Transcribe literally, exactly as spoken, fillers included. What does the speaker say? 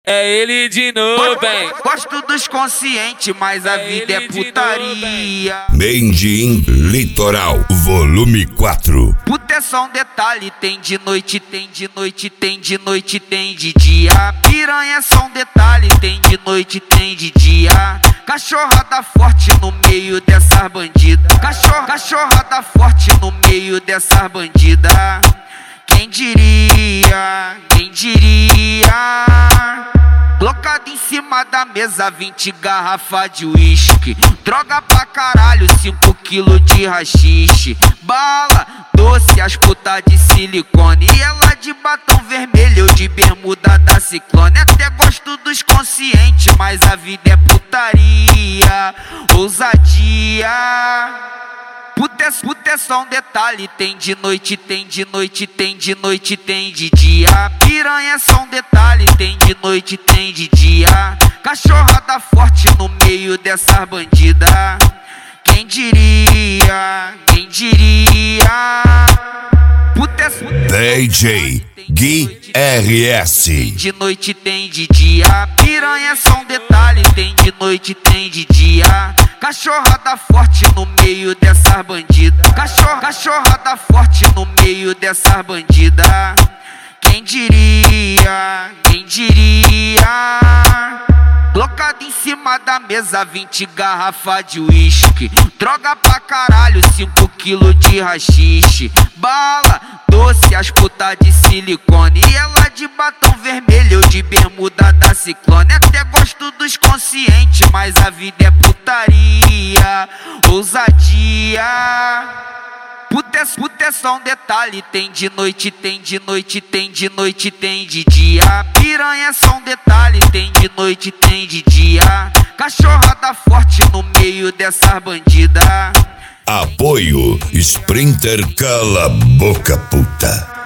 É ele de novo, hein? Gosto dos conscientes, mas a vida é putaria. Made in Litoral, volume quatro. Puta é só um detalhe, tem de noite, tem de noite, tem de noite, tem de dia. Piranha é só um detalhe, tem de noite, tem de dia. Cachorrada forte no meio dessas bandidas. Cachorro, cachorrada forte no meio dessas bandidas. Quem diria, quem diria? Colocado em cima da mesa, vinte garrafa de uísque. Droga pra caralho, cinco quilos de rachixe. Bala, doce, as putas de silicone. E ela de batom vermelho, eu de bermuda da Ciclone. Até gosto dos conscientes, mas a vida é putaria. Ousadia. Puta é, puta é só um detalhe, tem de noite, tem de noite, tem de noite, tem de dia. Piranha é só um detalhe, tem de noite, tem de dia. Cachorrada forte no meio dessas bandidas. Quem diria, quem diria? Puta é, puta D J Gui R S. Tem de noite, tem de dia. Piranha é só um detalhe, tem de noite, tem de dia. Cachorrada forte no meio dessas bandidas. Cachorro, cachorrada forte no meio dessas bandidas. Quem diria, quem diria? Colocado em cima da mesa, vinte garrafa de uísque. Droga pra caralho, cinco quilos de rachixe. Bala, doce, as putas de silicone. E ela de batom vermelho, eu de bermuda da Ciclone. Até gosto dos conscientes, mas a vida é putaria. Ousadia. Puta é, puta é só um detalhe, tem de noite, tem de noite, tem de noite, tem de dia. Piranha é só um detalhe, tem de noite, tem de dia. Cachorrada forte no meio dessas bandidas. Apoio Sprinter Cala Boca Puta.